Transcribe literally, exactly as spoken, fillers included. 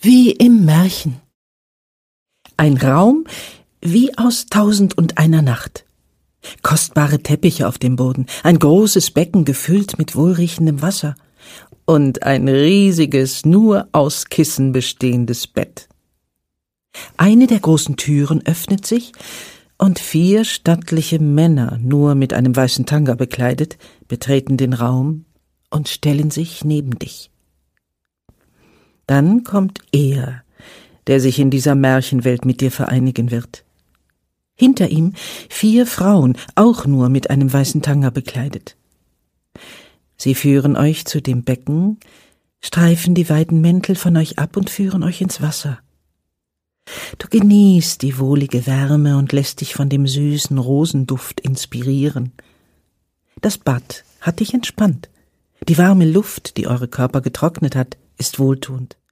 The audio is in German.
wie im Märchen. Ein Raum wie aus Tausend und einer Nacht. Kostbare Teppiche auf dem Boden, ein großes Becken gefüllt mit wohlriechendem Wasser und ein riesiges, nur aus Kissen bestehendes Bett. Eine der großen Türen öffnet sich, und vier stattliche Männer, nur mit einem weißen Tanga bekleidet, betreten den Raum und stellen sich neben dich. Dann kommt er, der sich in dieser Märchenwelt mit dir vereinigen wird. Hinter ihm vier Frauen, auch nur mit einem weißen Tanga bekleidet. Sie führen euch zu dem Becken, streifen die weiten Mäntel von euch ab und führen euch ins Wasser. Du genießt die wohlige Wärme und lässt dich von dem süßen Rosenduft inspirieren. Das Bad hat dich entspannt. Die warme Luft, die eure Körper getrocknet hat, ist wohltuend.